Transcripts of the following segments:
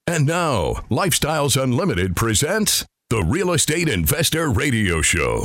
And now, Lifestyles Unlimited presents the Real Estate Investor Radio Show.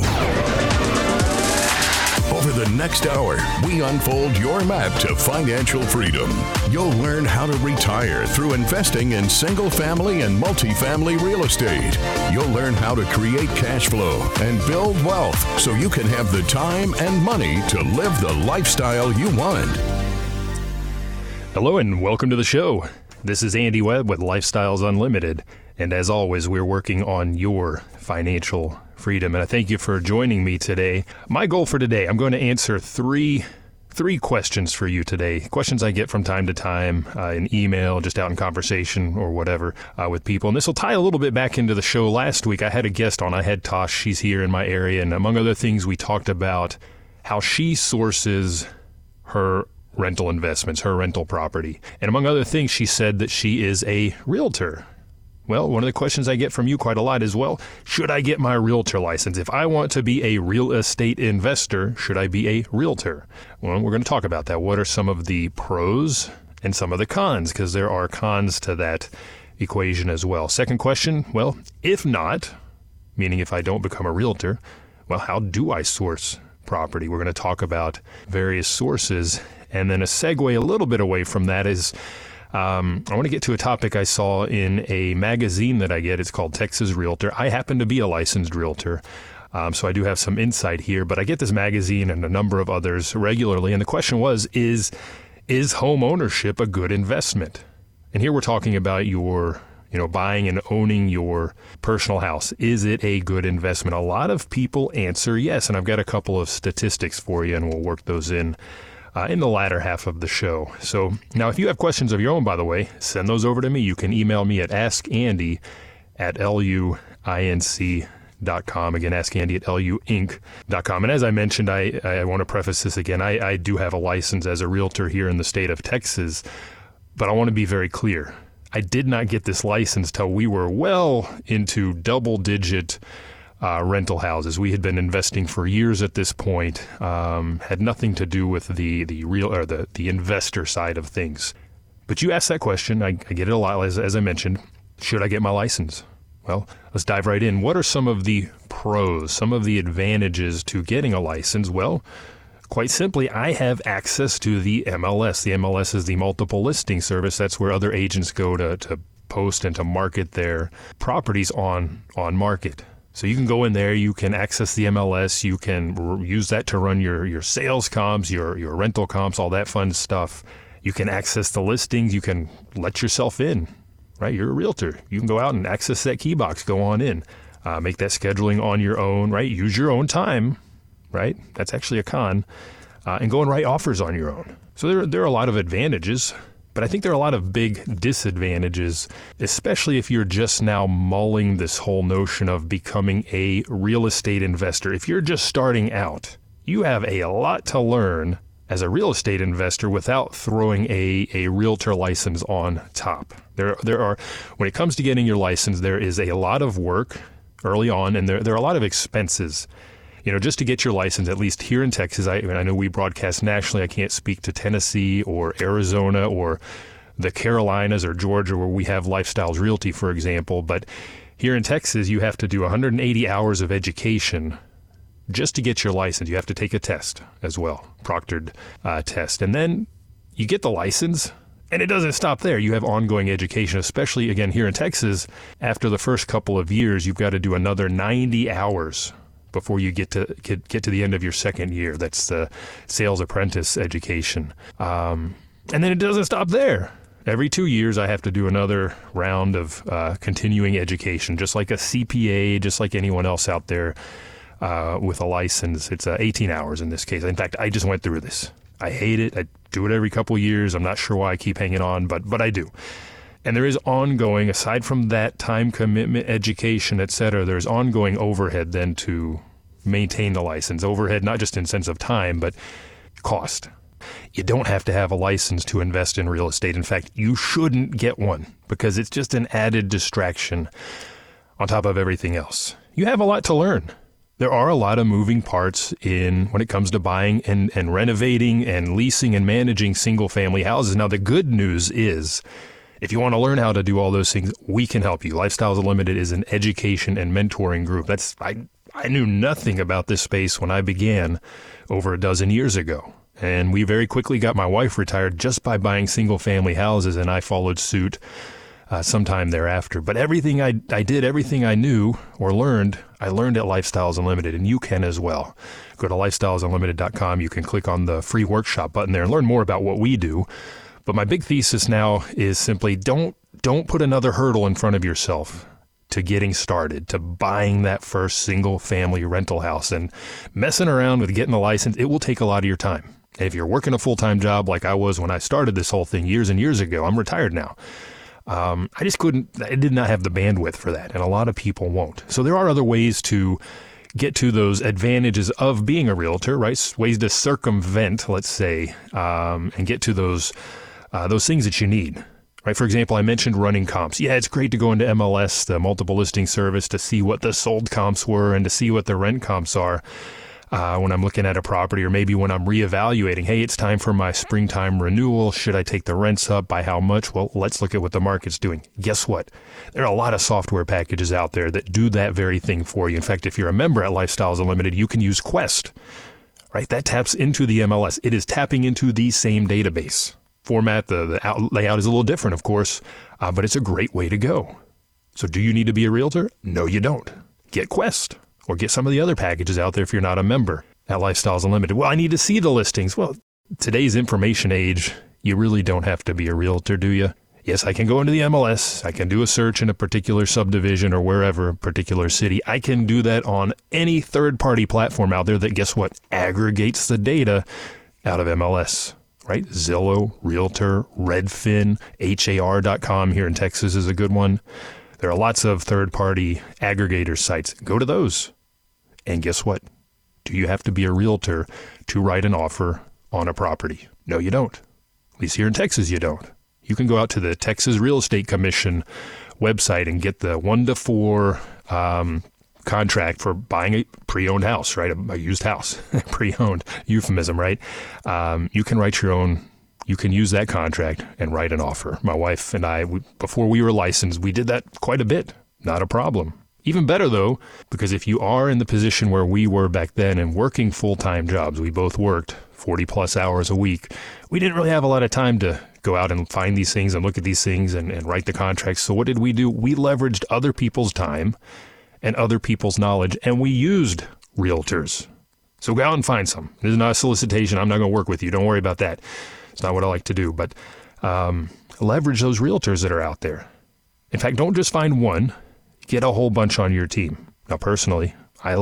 Over the next hour, we unfold your map to financial freedom. You'll learn how to retire through investing in single-family and multifamily real estate. You'll learn how to create cash flow and build wealth so you can have the time and money to live the lifestyle you want. Hello and welcome to the show. This is Andy Webb with Lifestyles Unlimited, and as always, we're working on your financial freedom, and I thank you for joining me today. My goal for today, I'm going to answer three questions for you today, questions I get from time to time in email, just out in conversation or whatever with people, and this will tie a little bit back into the show. Last week, I had a guest on. I had Tosh. She's here in my area, and among other things, we talked about how she sources her rental investments, her rental property. And among other things, she said that she is a realtor. Well, one of the questions I get from you quite a lot is, well, should I get my realtor license? If I want to be a real estate investor, should I be a realtor? Well, we're going to talk about that. What are some of the pros and some of the cons? Because there are cons to that equation as well. Second question, well, if not, meaning if I don't become a realtor, well, how do I source property? We're going to talk about various sources. And then a segue a little bit away from that is I want to get to a topic I saw in a magazine that I get. It's called Texas Realtor. I happen to be a licensed realtor, so I do have some insight here. But I get this magazine and a number of others regularly. And the question was, is home ownership a good investment? And here we're talking about your buying and owning your personal house. Is it a good investment? A lot of people answer yes. And I've got a couple of statistics for you, and we'll work those in the latter half of the show. So now if you have questions of your own, by the way, send those over to me. You can email me at askandy@luinc.com. Again, askandy@luinc.com. And as I mentioned, I want to preface this again. I do have a license as a realtor here in the state of Texas, but I want to be very clear. I did not get this license till we were well into double-digit rental houses. We had been investing for years at this point. Had nothing to do with the real or the investor side of things. But you asked that question. I get it a lot, as I mentioned. Should I get my license? Well, let's dive right in. What are some of the pros, some of the advantages to getting a license? Well, quite simply, I have access to the MLS. The MLS is the multiple listing service. That's where other agents go to post and to market their properties on market. So you can go in there, you can access the MLS, you can use that to run your sales comps, your rental comps, all that fun stuff. You can access the listings, you can let yourself in, right? You're a realtor. You can go out and access that key box, go on in, make that scheduling on your own, right? Use your own time, right? That's actually a con, and go and write offers on your own. So there are a lot of advantages. But I think there are a lot of big disadvantages, especially if you're just now mulling this whole notion of becoming a real estate investor. If you're just starting out, you have a lot to learn as a real estate investor without throwing a realtor license on top. There are, when it comes to getting your license, there is a lot of work early on, and there are a lot of expenses. Just to get your license, at least here in Texas, I know we broadcast nationally. I can't speak to Tennessee or Arizona or the Carolinas or Georgia where we have Lifestyles Realty, for example. But here in Texas, you have to do 180 hours of education just to get your license. You have to take a test as well, proctored test. And then you get the license, and it doesn't stop there. You have ongoing education, especially, again, here in Texas. After the first couple of years, you've got to do another 90 hours before you get to the end of your second year. That's the sales apprentice education. And then it doesn't stop there. Every 2 years, I have to do another round of continuing education, just like a CPA, just like anyone else out there with a license. It's 18 hours in this case. In fact, I just went through this. I hate it. I do it every couple of years. I'm not sure why I keep hanging on, but I do. And there is ongoing, aside from that time commitment, education, et cetera, there's ongoing overhead then to maintain the license. Overhead, not just in sense of time, but cost. You don't have to have a license to invest in real estate. In fact, you shouldn't get one because it's just an added distraction on top of everything else. You have a lot to learn. There are a lot of moving parts when it comes to buying and renovating and leasing and managing single family houses. Now, the good news is If you want to learn how to do all those things, we can help you. Lifestyles Unlimited is an education and mentoring group. I knew nothing about this space when I began over a dozen years ago. And we very quickly got my wife retired just by buying single-family houses, and I followed suit sometime thereafter. But everything I did, everything I knew or learned, I learned at Lifestyles Unlimited, and you can as well. Go to lifestylesunlimited.com. You can click on the free workshop button there and learn more about what we do. But my big thesis now is simply don't put another hurdle in front of yourself to getting started, to buying that first single-family rental house. And messing around with getting the license, it will take a lot of your time. And if you're working a full-time job like I was when I started this whole thing years and years ago, I'm retired now. I did not have the bandwidth for that, and a lot of people won't. So there are other ways to get to those advantages of being a realtor, right? Ways to circumvent, let's say, and get to those things that you need, right? For example, I mentioned running comps. Yeah, it's great to go into MLS, the multiple listing service, to see what the sold comps were and to see what the rent comps are. When I'm looking at a property, or maybe when I'm reevaluating, hey, it's time for my springtime renewal. Should I take the rents up? By how much? Well, let's look at what the market's doing. Guess what? There are a lot of software packages out there that do that very thing for you. In fact, if you're a member at Lifestyles Unlimited, you can use Quest, right? That taps into the MLS. It is tapping into the same database format. The layout is a little different, of course, but it's a great way to go. So do you need to be a realtor? No, you don't. Get Quest. Or get some of the other packages out there if you're not a member at Lifestyles Unlimited. Well, I need to see the listings. Well, today's information age, you really don't have to be a realtor, do you? Yes, I can go into the MLS. I can do a search in a particular subdivision or wherever, a particular city. I can do that on any third-party platform out there that, guess what, aggregates the data out of MLS, right? Zillow, Realtor, Redfin, HAR.com here in Texas is a good one. There are lots of third-party aggregator sites. Go to those. And guess what? Do you have to be a realtor to write an offer on a property? No, you don't. At least here in Texas, you don't. You can go out to the Texas Real Estate Commission website and get the 1-to-4 contract for buying a pre-owned house, right? A used house. Pre-owned. Euphemism, right? You can write your own. You can use that contract and write an offer. My wife and I, before we were licensed, we did that quite a bit. Not a problem. Even better, though, because if you are in the position where we were back then and working full-time jobs, we both worked 40-plus hours a week, we didn't really have a lot of time to go out and find these things and look at these things and write the contracts. So what did we do? We leveraged other people's time and other people's knowledge, and we used realtors. So go out and find some. This is not a solicitation. I'm not going to work with you. Don't worry about that. It's not what I like to do, but leverage those realtors that are out there. In fact, don't just find one. Get a whole bunch on your team. Now, personally, I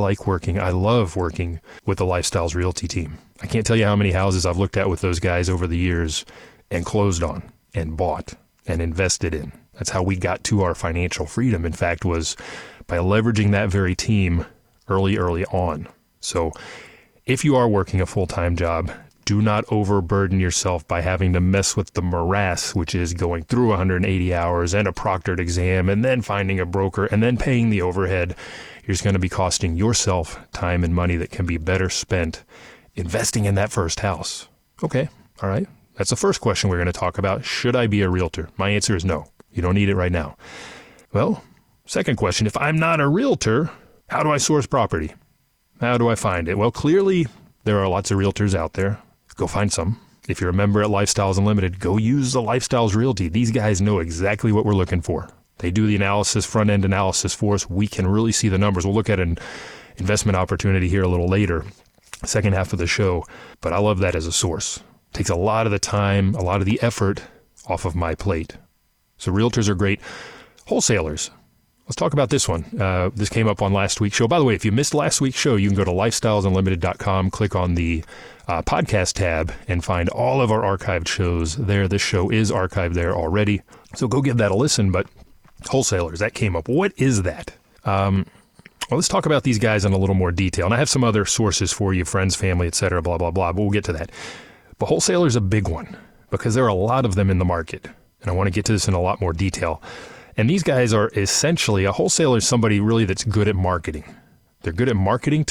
love working with the Lifestyles Realty team. I can't tell you how many houses I've looked at with those guys over the years and closed on and bought and invested in. That's how we got to our financial freedom, in fact, was by leveraging that very team early on. So if you are working a full-time job, do not overburden yourself by having to mess with the morass, which is going through 180 hours and a proctored exam and then finding a broker and then paying the overhead. You're just going to be costing yourself time and money that can be better spent investing in that first house. Okay, all right. That's the first question we're going to talk about. Should I be a realtor? My answer is no. You don't need it right now. Well, second question, if I'm not a realtor, how do I source property? How do I find it? Well, clearly there are lots of realtors out there. Go find some. If you're a member at Lifestyles Unlimited, go use the Lifestyles Realty. These guys know exactly what we're looking for. They do the analysis, front-end analysis for us. We can really see the numbers. We'll look at an investment opportunity here a little later, second half of the show. But I love that as a source. Takes a lot of the time, a lot of the effort off of my plate. So realtors are great. Wholesalers. Let's talk about this one. This came up on last week's show. By the way, if you missed last week's show, you can go to lifestylesunlimited.com, click on the podcast tab, and find all of our archived shows there. This show is archived there already. So go give that a listen. But wholesalers, that came up. What is that? Well, let's talk about these guys in a little more detail. And I have some other sources for you, friends, family, etc., blah, blah, blah. But we'll get to that. But wholesalers a big one because there are a lot of them in the market. And I want to get to this in a lot more detail. And these guys are essentially, a wholesaler is somebody really that's good at marketing. They're good at marketing to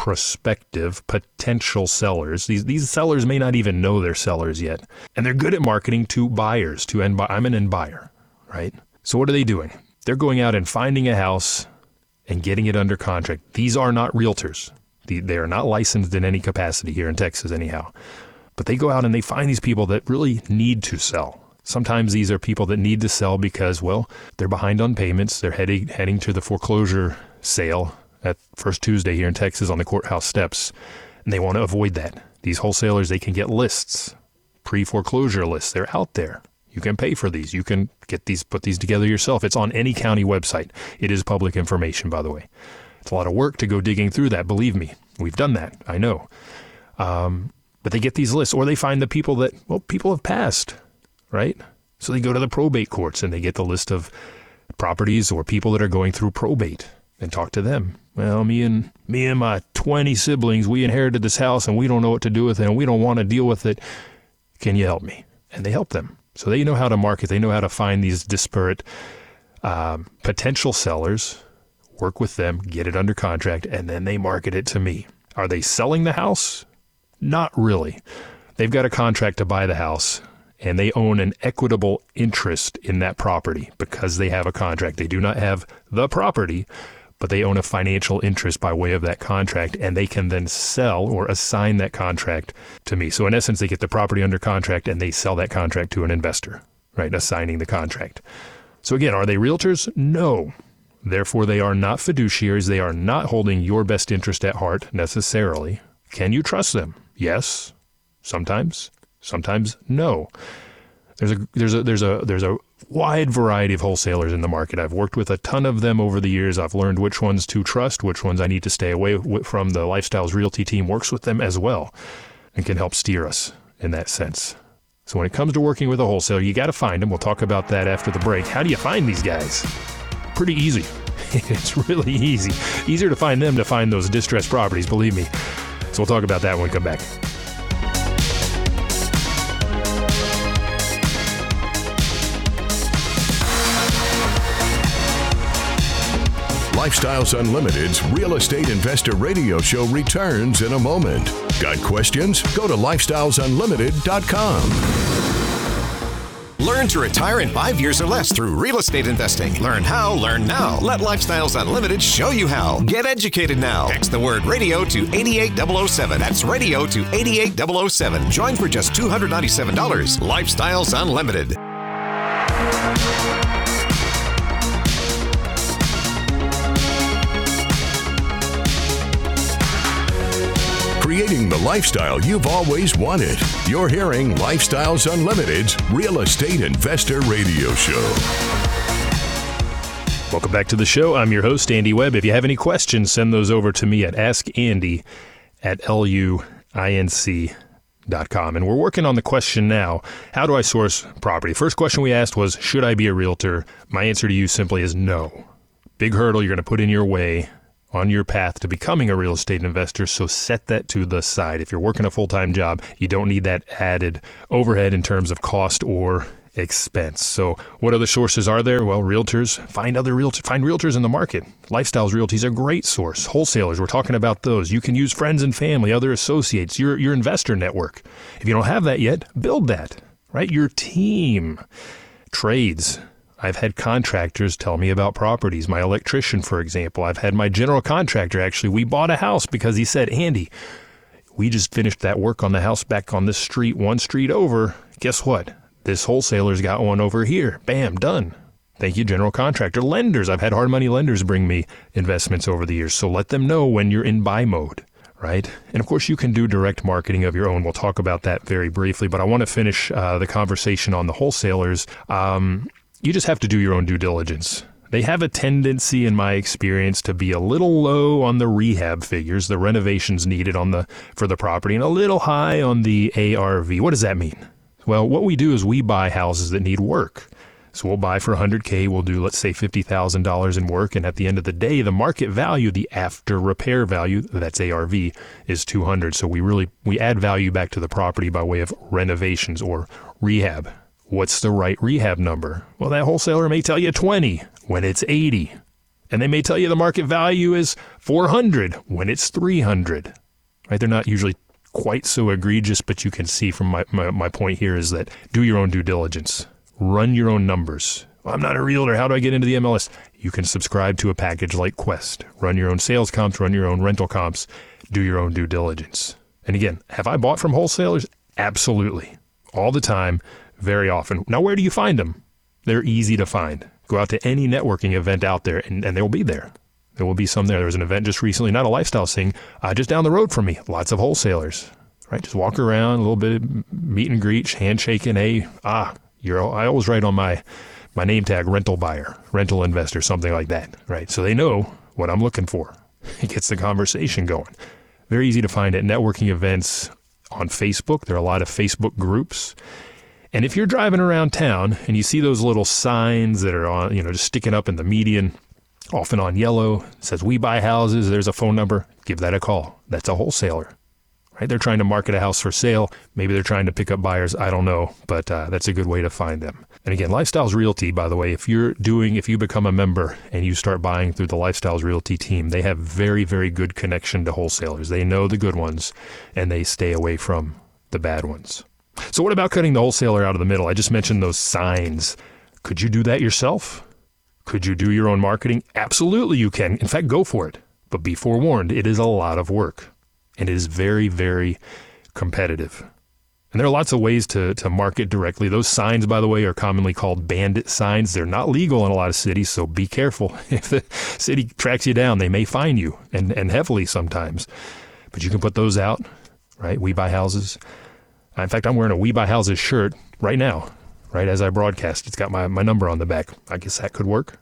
prospective potential sellers. These sellers may not even know they're sellers yet. And they're good at marketing to buyers, I'm an end buyer, right? So what are they doing? They're going out and finding a house and getting it under contract. These are not realtors. They are not licensed in any capacity here in Texas anyhow. But they go out and they find these people that really need to sell. Sometimes these are people that need to sell because, well, they're behind on payments. They're heading to the foreclosure sale at First Tuesday here in Texas on the courthouse steps, and they want to avoid that. These wholesalers, they can get lists, pre-foreclosure lists. They're out there. You can pay for these. You can put these together yourself. It's on any county website. It is public information, by the way. It's a lot of work to go digging through that. Believe me, we've done that. I know. But they get these lists, or they find the people that, well, people have passed. Right? So they go to the probate courts and they get the list of properties or people that are going through probate and talk to them. Well, me and my 20 siblings, we inherited this house and we don't know what to do with it and we don't want to deal with it. Can you help me? And they help them. So they know how to market. They know how to find these disparate potential sellers, work with them, get it under contract, and then they market it to me. Are they selling the house? Not really. They've got a contract to buy the house, and they own an equitable interest in that property because they have a contract. They do not have the property, but they own a financial interest by way of that contract, and they can then sell or assign that contract to me. So in essence, they get the property under contract and they sell that contract to an investor, right? Assigning the contract. So again, are they realtors? No. Therefore, they are not fiduciaries. They are not holding your best interest at heart necessarily. Can you trust them? Yes. Sometimes no. There's a wide variety of wholesalers in the market. I've worked with a ton of them over the years. I've learned which ones to trust, which ones I need to stay away from. The Lifestyles Realty team works with them as well and can help steer us in that sense. So when it comes to working with a wholesaler, you got to find them. We'll talk about that after the break. How do you find these guys? Pretty easy. It's really easy. Easier to find them to find those distressed properties, believe me. So we'll talk about that when we come back. Lifestyles Unlimited's Real Estate Investor Radio Show returns in a moment. Got questions? Go to lifestylesunlimited.com. Learn to retire in 5 years or less through real estate investing. Learn how, learn now. Let Lifestyles Unlimited show you how. Get educated now. Text the word radio to 88007. That's radio to 88007. Join for just $297. Lifestyles Unlimited. Creating the lifestyle you've always wanted. You're hearing Lifestyles Unlimited's Real Estate Investor Radio Show. Welcome back to the show. I'm your host, Andy Webb. If you have any questions, send those over to me at askandy@luinc.com. And we're working on the question now, how do I source property? First question we asked was, should I be a realtor? My answer to you simply is no. Big hurdle you're going to put in your way on your path to becoming a real estate investor, so set that to the side. If you're working a full-time job, you don't need that added overhead in terms of cost or expense. So what other sources are there? Well, realtors. Find realtors in the market. Lifestyles Realty is a great source. Wholesalers, we're talking about those. You can use friends and family, other associates, your investor network. If you don't have that yet, build that, right? Your team. Trades. I've had contractors tell me about properties. My electrician, for example. I've had my general contractor, actually. We bought a house because he said, Andy, we just finished that work on the house back on this street, one street over. Guess what? This wholesaler's got one over here. Bam, done. Thank you, general contractor. Lenders. I've had hard money lenders bring me investments over the years. So let them know when you're in buy mode, right? And of course, you can do direct marketing of your own. We'll talk about that very briefly. But I want to finish the conversation on the wholesalers. You just have to do your own due diligence. They have a tendency, in my experience, to be a little low on the rehab figures, the renovations needed for the property, and a little high on the ARV. What does that mean? Well, what we do is we buy houses that need work. So we'll buy for $100K. We'll do, let's say, $50,000 in work. And at the end of the day, the market value, the after repair value, that's ARV, is $200. So we add value back to the property by way of renovations or rehab. What's the right rehab number? Well, that wholesaler may tell you 20 when it's 80. And they may tell you the market value is 400 when it's 300. Right? They're not usually quite so egregious, but you can see from my point here is that do your own due diligence. Run your own numbers. Well, I'm not a realtor. How do I get into the MLS? You can subscribe to a package like Quest. Run your own sales comps, run your own rental comps, do your own due diligence. And again, have I bought from wholesalers? Absolutely. All the time, very often. Now, where do you find them? They're easy to find. Go out to any networking event out there, and they will be there. There will be some there. There was an event just recently, not a lifestyle thing, just down the road from me. Lots of wholesalers, right? Just walk around, a little bit of meet and greet, handshaking. Hey, I always write on my name tag, rental buyer, rental investor, something like that, right? So they know what I'm looking for. It gets the conversation going. Very easy to find at networking events on Facebook. There are a lot of Facebook groups. And if you're driving around town and you see those little signs that are on, just sticking up in the median, often on yellow, it says we buy houses, there's a phone number, give that a call. That's a wholesaler, right? They're trying to market a house for sale. Maybe they're trying to pick up buyers. I don't know, but that's a good way to find them. And again, Lifestyles Realty, by the way, if you become a member and you start buying through the Lifestyles Realty team, they have very, very good connection to wholesalers. They know the good ones and they stay away from the bad ones. So what about cutting the wholesaler out of the middle? I just mentioned those signs. Could you do that yourself? Could you do your own marketing? Absolutely you can. In fact, go for it. But be forewarned, it is a lot of work. And it is very, very competitive. And there are lots of ways to market directly. Those signs, by the way, are commonly called bandit signs. They're not legal in a lot of cities, so be careful. If the city tracks you down, they may fine you, and heavily sometimes. But you can put those out, right? We Buy Houses. In fact, I'm wearing a We Buy Houses shirt right now, right as I broadcast. It's got my number on the back. I guess that could work.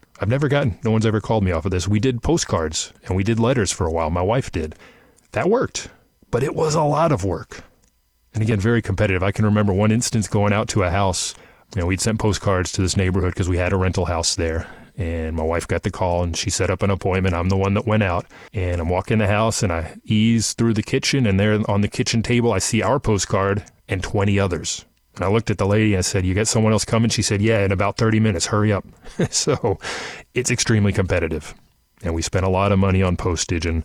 No one's ever called me off of this. We did postcards, and we did letters for a while. My wife did. That worked, but it was a lot of work. And again, very competitive. I can remember one instance going out to a house. We'd sent postcards to this neighborhood because we had a rental house there. And my wife got the call and she set up an appointment. I'm the one that went out. And I'm walking the house and I ease through the kitchen. And there on the kitchen table, I see our postcard and 20 others. And I looked at the lady and I said, you got someone else coming? She said, yeah, in about 30 minutes. Hurry up. So it's extremely competitive. And we spent a lot of money on postage and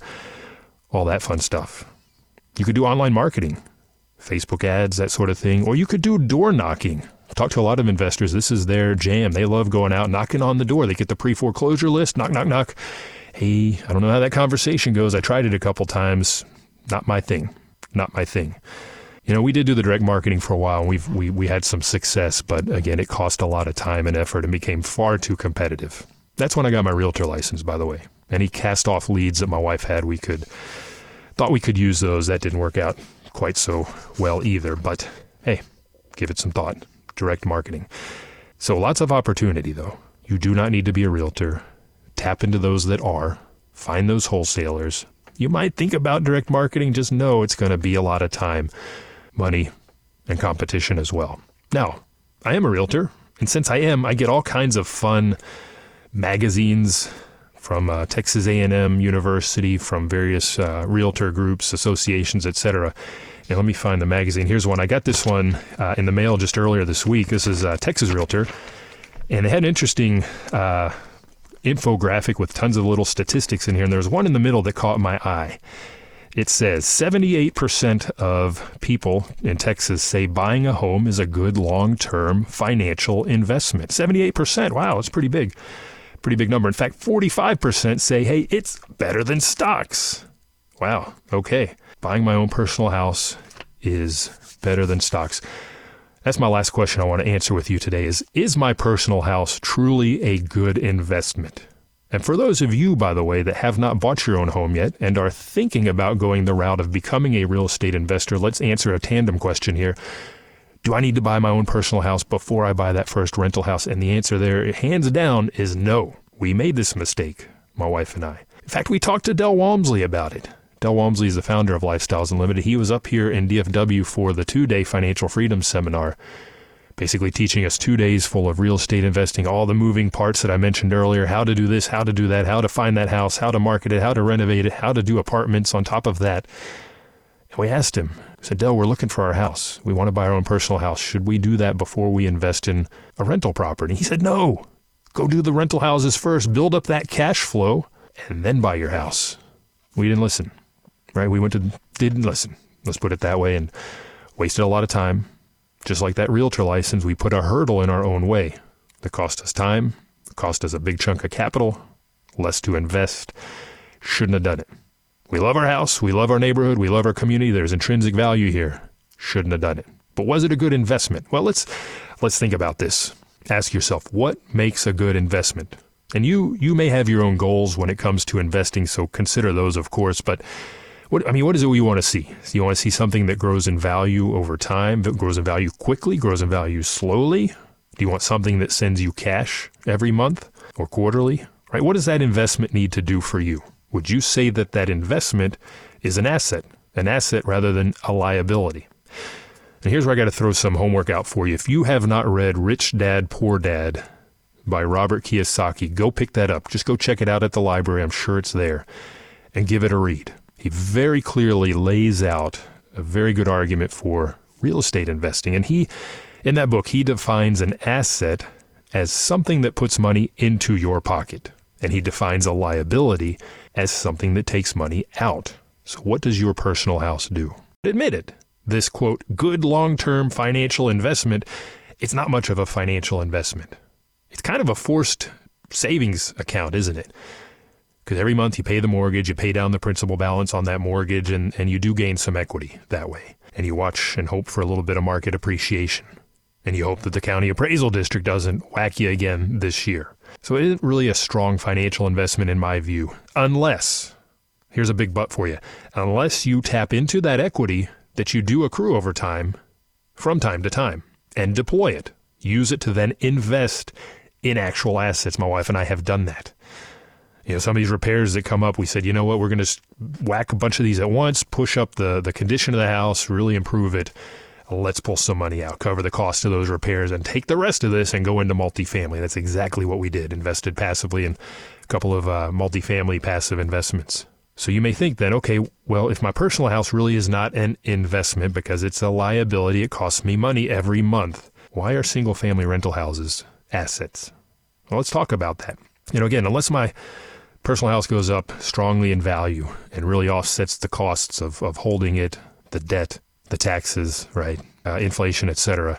all that fun stuff. You could do online marketing. Facebook ads, that sort of thing. Or you could do door knocking. I've talked to a lot of investors. This is their jam. They love going out, knocking on the door. They get the pre-foreclosure list, knock, knock, knock. Hey, I don't know how that conversation goes. I tried it a couple times. Not my thing. We did do the direct marketing for a while. And we had some success, but again, it cost a lot of time and effort and became far too competitive. That's when I got my realtor license, by the way. Any cast-off leads that my wife had, thought we could use those. That didn't work out quite so well either, but hey, give it some thought. Direct marketing. So lots of opportunity though. You do not need to be a realtor. Tap into those that are. Find those wholesalers. You might think about direct marketing, just know it's going to be a lot of time, money, and competition as well. Now, I am a realtor, and since I get all kinds of fun magazines from Texas A&M University, from various realtor groups, associations, etc. And let me find the magazine. Here's one. I got this one in the mail just earlier this week. This is Texas Realtor. And they had an interesting infographic with tons of little statistics in here. And there's one in the middle that caught my eye. It says 78% of people in Texas say buying a home is a good long-term financial investment. 78%. Wow, that's pretty big. Pretty big number. In fact, 45% say, hey, it's better than stocks. Wow. Okay. Buying my own personal house is better than stocks. That's my last question I want to answer with you today is my personal house truly a good investment? And for those of you, by the way, that have not bought your own home yet and are thinking about going the route of becoming a real estate investor, let's answer a tandem question here. Do I need to buy my own personal house before I buy that first rental house? And the answer there, hands down, is no. We made this mistake, my wife and I. In fact, we talked to Del Walmsley about it. Del Walmsley is the founder of Lifestyles Unlimited. He was up here in DFW for the 2-day Financial Freedom Seminar, basically teaching us 2 days full of real estate investing, all the moving parts that I mentioned earlier, how to do this, how to do that, how to find that house, how to market it, how to renovate it, how to do apartments on top of that. And we asked him, we said, Del, we're looking for our house. We want to buy our own personal house. Should we do that before we invest in a rental property? He said, no, Go do the rental houses first, build up that cash flow, and then buy your house. We didn't listen, right? Didn't listen. Let's put it that way, and wasted a lot of time. Just like that realtor license, we put a hurdle in our own way that cost us time, cost us a big chunk of capital, less to invest. Shouldn't have done it. We love our house, we love our neighborhood, we love our community. There's intrinsic value here. Shouldn't have done it. But was it a good investment? Well, let's think about this. Ask yourself, what makes a good investment? And you may have your own goals when it comes to investing, so consider those, of course. But what is it you want to see? So you want to see something that grows in value over time, that grows in value quickly, grows in value slowly? Do you want something that sends you cash every month or quarterly? Right? What does that investment need to do for you? Would you say that investment is an asset rather than a liability? And here's where I got to throw some homework out for you. If you have not read Rich Dad, Poor Dad by Robert Kiyosaki, go pick that up. Just go check it out at the library. I'm sure it's there. And give it a read. He very clearly lays out a very good argument for real estate investing. And in that book, he defines an asset as something that puts money into your pocket. And he defines a liability as something that takes money out. So what does your personal house do? Admit it. This, quote, good long-term financial investment, it's not much of a financial investment. It's kind of a forced savings account, isn't it? Because every month you pay the mortgage, you pay down the principal balance on that mortgage, and you do gain some equity that way. And you watch and hope for a little bit of market appreciation. And you hope that the county appraisal district doesn't whack you again this year. So it isn't really a strong financial investment in my view, unless, here's a big but for you, unless you tap into that equity that you do accrue over time, from time to time, and deploy it. Use it to then invest in actual assets. My wife and I have done that. Some of these repairs that come up, we said, you know what, we're going to whack a bunch of these at once, push up the condition of the house, really improve it. Let's pull some money out, cover the cost of those repairs, and take the rest of this and go into multifamily. That's exactly what we did. Invested passively in a couple of multifamily passive investments. So you may think then, okay, well, if my personal house really is not an investment because it's a liability, it costs me money every month, why are single-family rental houses assets? Well, let's talk about that. Again, unless my personal house goes up strongly in value and really offsets the costs of holding it, the debt, the taxes, right, inflation, etc.,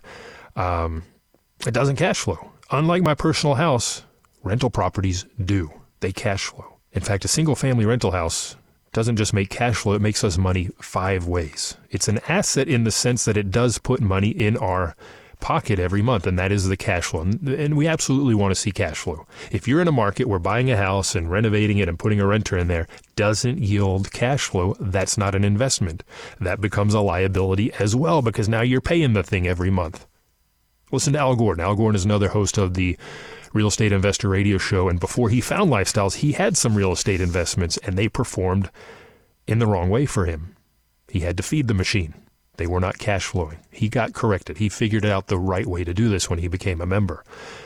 it doesn't cash flow. Unlike my personal house, rental properties do. They cash flow. In fact, a single-family rental house doesn't just make cash flow, it makes us money 5 ways. It's an asset in the sense that it does put money in our pocket every month, and that is the cash flow. And we absolutely want to see cash flow. If you're in a market where buying a house and renovating it and putting a renter in there doesn't yield cash flow, that's not an investment. That becomes a liability as well, because now you're paying the thing every month. Listen to Al Gordon. Al Gordon is another host of the Real Estate Investor Radio Show, and before he found Lifestyles, he had some real estate investments, and they performed in the wrong way for him. He had to feed the machine. They were not cash flowing. He got corrected. He figured out the right way to do this when he became a member.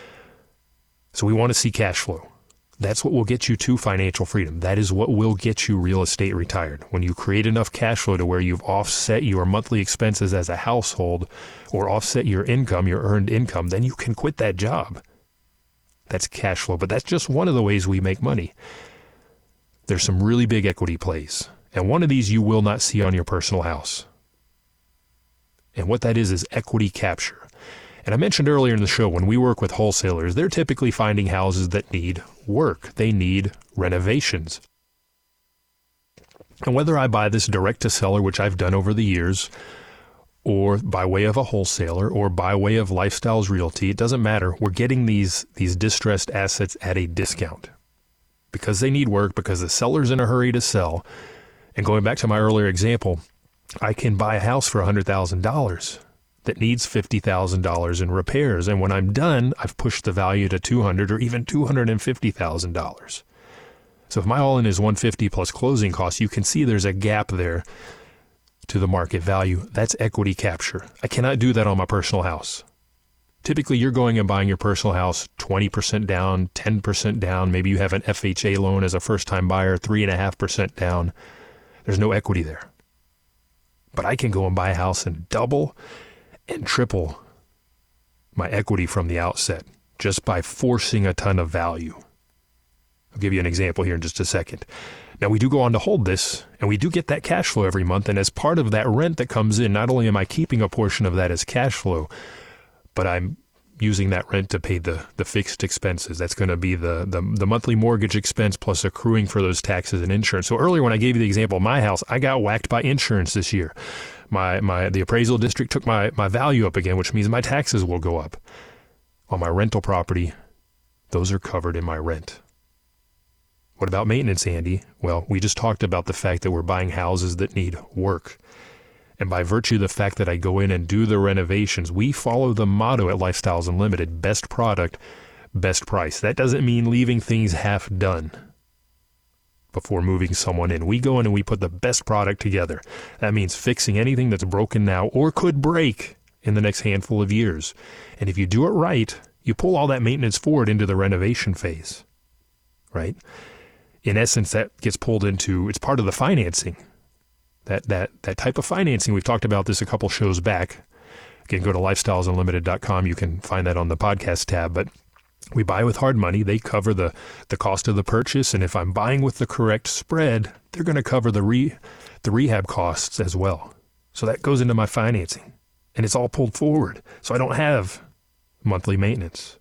So we want to see cash flow. That's what will get you to financial freedom. That is what will get you real estate retired. When you create enough cash flow to where you've offset your monthly expenses as a household or offset your income, your earned income, then you can quit that job. That's cash flow, but that's just one of the ways we make money. There's some really big equity plays, and one of these you will not see on your personal house. And what that is equity capture. And I mentioned earlier in the show, when we work with wholesalers, they're typically finding houses that need work. They need renovations. And whether I buy this direct to seller, which I've done over the years, or by way of a wholesaler, or by way of Lifestyles Realty, it doesn't matter. We're getting these distressed assets at a discount because they need work, because the seller's in a hurry to sell. And going back to my earlier example, I can buy a house for $100,000 that needs $50,000 in repairs. And when I'm done, I've pushed the value to $200,000 or even $250,000. So if my all-in is $150,000 plus closing costs, you can see there's a gap there to the market value. That's equity capture. I cannot do that on my personal house. Typically, you're going and buying your personal house 20% down, 10% down. Maybe you have an FHA loan as a first-time buyer, 3.5% down. There's no equity there. But I can go and buy a house and double and triple my equity from the outset. just by forcing a ton of value. I'll give you an example here in just a second. Now, we do go on to hold this, and we do get that cash flow every month, and as part of that rent that comes in, not only am I keeping a portion of that as cash flow, but I'm using that rent to pay the fixed expenses. That's going to be the monthly mortgage expense plus accruing for those taxes and insurance. So earlier when I gave you the example of my house, I got whacked by insurance this year. The appraisal district took my value up again, which means my taxes will go up. On my rental property, those are covered in my rent. What about maintenance, Andy? Well, we just talked about the fact that we're buying houses that need work. And by virtue of the fact that I go in and do the renovations, we follow the motto at Lifestyles Unlimited, best product, best price. That doesn't mean leaving things half done before moving someone in. We go in and we put the best product together. That means fixing anything that's broken now or could break in the next handful of years. And if you do it right, you pull all that maintenance forward into the renovation phase, right? In essence, that gets pulled into, it's part of the financing. That type of financing, we've talked about this a couple shows back. Again, go to lifestylesunlimited.com. You can find that on the podcast tab. But we buy with hard money. They cover the cost of the purchase. And if I'm buying with the correct spread, they're going to cover the rehab costs as well. So that goes into my financing. And it's all pulled forward. So I don't have monthly maintenance.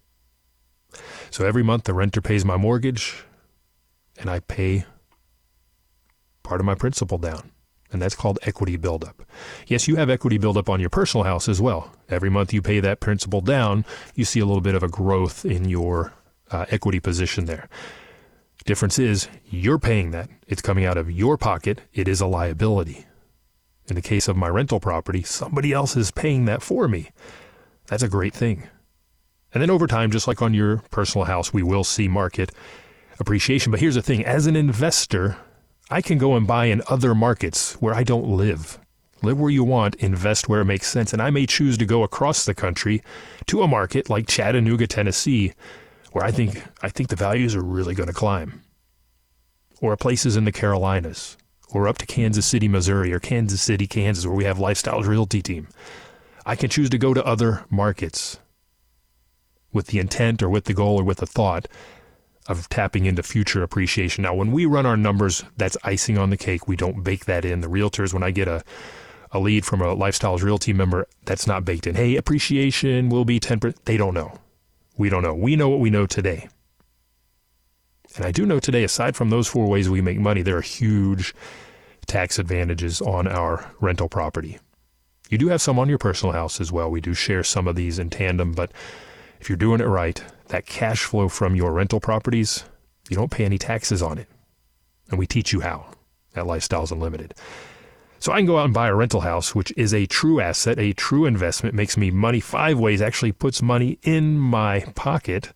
So every month the renter pays my mortgage, and I pay part of my principal down. And that's called equity buildup. Yes, you have equity buildup on your personal house as well. Every month you pay that principal down, you see a little bit of a growth in your equity position there. Difference is you're paying that. It's coming out of your pocket. It is a liability. In the case of my rental property, somebody else is paying that for me. That's a great thing. And then over time, just like on your personal house, we will see market appreciation. But here's the thing. As an investor, I can go and buy in other markets where I don't live. Live where you want, invest where it makes sense. And I may choose to go across the country to a market like Chattanooga, Tennessee, where I think the values are really going to climb. Or places in the Carolinas, or up to Kansas City, Missouri, or Kansas City, Kansas, where we have Lifestyles Realty team. I can choose to go to other markets with the intent or with the goal or with the thought of tapping into future appreciation. Now, when we run our numbers, that's icing on the cake. We don't bake that in. The realtors, when I get a lead from a Lifestyles Realty member, that's not baked in. Hey, appreciation will be 10%. They don't know. We don't know. We know what we know today. And I do know today, aside from those 4 ways we make money, there are huge tax advantages on our rental property. You do have some on your personal house as well. We do share some of these in tandem, but if you're doing it right, that cash flow from your rental properties, you don't pay any taxes on it. And we teach you how at Lifestyles Unlimited. So I can go out and buy a rental house, which is a true asset, a true investment, makes me money 5 ways, actually puts money in my pocket.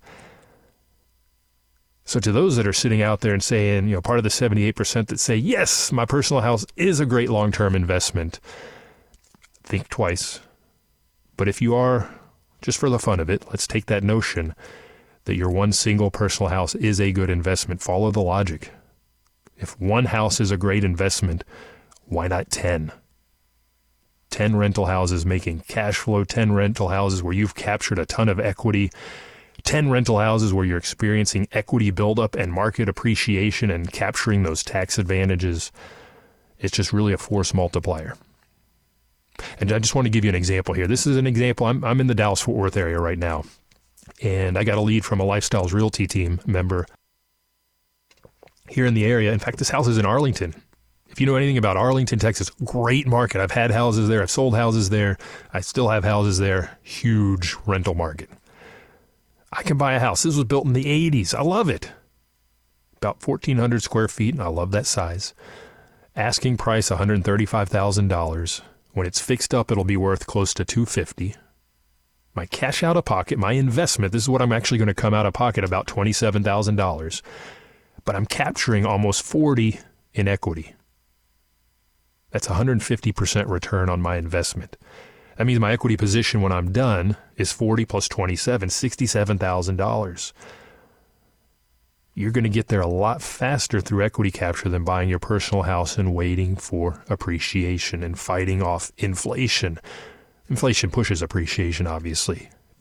So to those that are sitting out there and saying, part of the 78% that say, yes, my personal house is a great long-term investment, think twice. But if you are, just for the fun of it, let's take that notion that your one single personal house is a good investment. Follow the logic. If one house is a great investment, why not 10? 10 rental houses making cash flow, 10 rental houses where you've captured a ton of equity, 10 rental houses where you're experiencing equity buildup and market appreciation and capturing those tax advantages. It's just really a force multiplier. And I just want to give you an example here. This is an example. I'm in the Dallas-Fort Worth area right now, and I got a lead from a Lifestyles Realty team member here in the area. In fact, this house is in Arlington. If you know anything about Arlington, Texas, great market. I've had houses there. I've sold houses there. I still have houses there. Huge rental market. I can buy a house. This was built in the 80s. I love it. About 1,400 square feet, and I love that size. Asking price $135,000. When it's fixed up, it'll be worth close to $250,000. My cash out of pocket, my investment, this is what I'm actually going to come out of pocket, about $27,000. But I'm capturing almost $40,000 in equity. That's 150% return on my investment. That means my equity position when I'm done is $40,000 plus $27,000, $67,000. You're going to get there a lot faster through equity capture than buying your personal house and waiting for appreciation and fighting off inflation. Inflation pushes appreciation, obviously.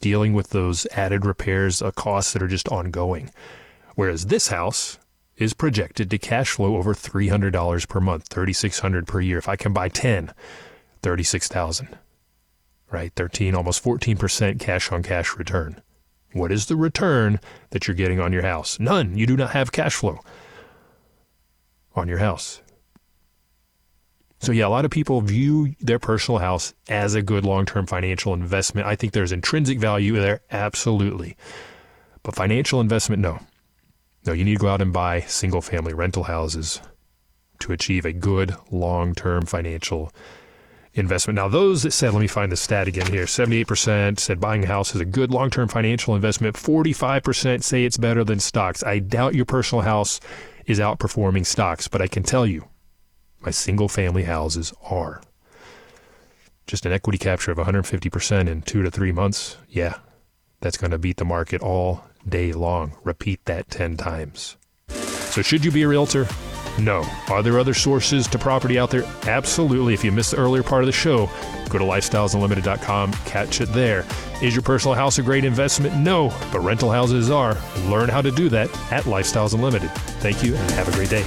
dealing with those added repairs, costs that are just ongoing. Whereas this house is projected to cash flow over $300 per month, $3,600 per year. If I can buy 10, $36,000, right? 13, almost 14% cash on cash return. What is the return that you're getting on your house? None. You do not have cash flow on your house. So yeah, a lot of people view their personal house as a good long-term financial investment. I think there's intrinsic value there, absolutely. But financial investment, no. No, you need to go out and buy single-family rental houses to achieve a good long-term financial investment. Now, those that said, let me find the stat again here, 78% said buying a house is a good long-term financial investment. 45% say it's better than stocks. I doubt your personal house is outperforming stocks, but I can tell you, my single-family houses are. Just an equity capture of 150% in 2 to 3 months, yeah, that's going to beat the market all day long. Repeat that 10 times. So should you be a realtor? No. Are there other sources to property out there? Absolutely. If you missed the earlier part of the show, go to lifestylesunlimited.com, catch it there. Is your personal house a great investment? No, but rental houses are. Learn how to do that at Lifestyles Unlimited. Thank you and have a great day.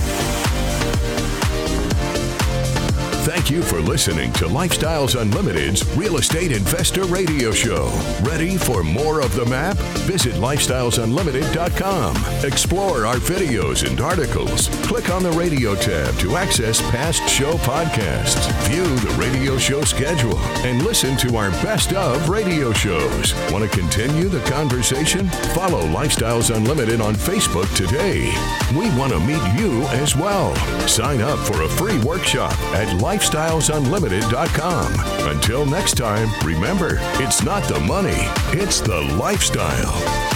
Thank you for listening to Lifestyles Unlimited's Real Estate Investor Radio Show. Ready for more of the map? Visit lifestylesunlimited.com. Explore our videos and articles. Click on the radio tab to access past show podcasts. View the radio show schedule and listen to our best of radio shows. Want to continue the conversation? Follow Lifestyles Unlimited on Facebook today. We want to meet you as well. Sign up for a free workshop at lifestylesunlimited.com. Until next time, remember, it's not the money, it's the lifestyle.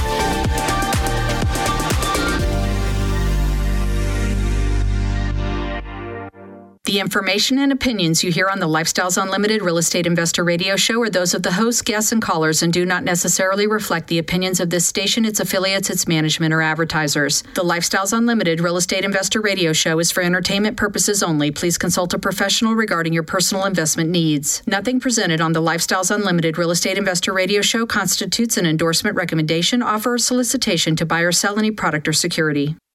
The information and opinions you hear on the Lifestyles Unlimited Real Estate Investor Radio Show are those of the hosts, guests, and callers and do not necessarily reflect the opinions of this station, its affiliates, its management, or advertisers. The Lifestyles Unlimited Real Estate Investor Radio Show is for entertainment purposes only. Please consult a professional regarding your personal investment needs. Nothing presented on the Lifestyles Unlimited Real Estate Investor Radio Show constitutes an endorsement, recommendation, offer, or solicitation to buy or sell any product or security.